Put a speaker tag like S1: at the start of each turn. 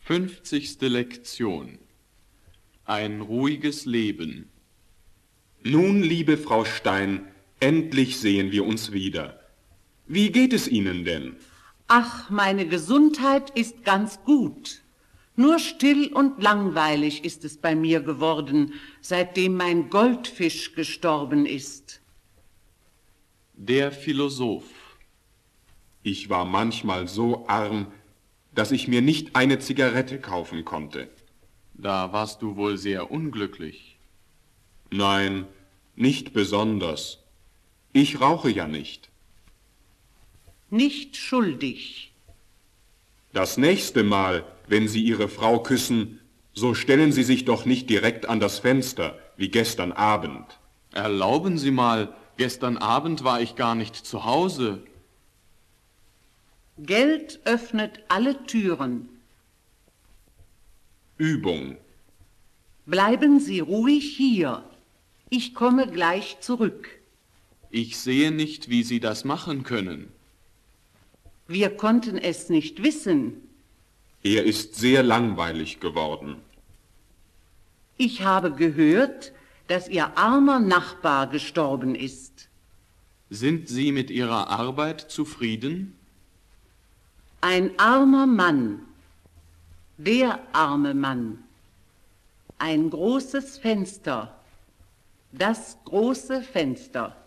S1: 50. Lektion. Ein ruhiges Leben.
S2: Nun, liebe Frau Stein, endlich sehen wir uns wieder. Wie geht es Ihnen denn?
S3: Ach, meine Gesundheit ist ganz gut. Nur still und langweilig ist es bei mir geworden, seitdem mein Goldfisch gestorben ist.
S1: Der Philosoph.
S2: Ich war manchmal so arm, dass ich mir nicht eine Zigarette kaufen konnte.
S1: Da warst du wohl sehr unglücklich.
S2: Nein, nicht besonders. Ich rauche ja nicht.
S3: Nicht schuldig.
S2: Das nächste Mal, wenn Sie Ihre Frau küssen, so stellen Sie sich doch nicht direkt an das Fenster, wie gestern Abend.
S1: Erlauben Sie mal, gestern Abend war ich gar nicht zu Hause.
S3: Geld öffnet alle Türen.
S2: Übung.
S3: Bleiben Sie ruhig hier. Ich komme gleich zurück.
S1: Ich sehe nicht, wie Sie das machen können.
S3: Wir konnten es nicht wissen.
S2: Er ist sehr langweilig geworden.
S3: Ich habe gehört, dass Ihr armer Nachbar gestorben ist.
S1: Sind Sie mit Ihrer Arbeit zufrieden?
S3: Ein armer Mann, der arme Mann, ein großes Fenster, das große Fenster.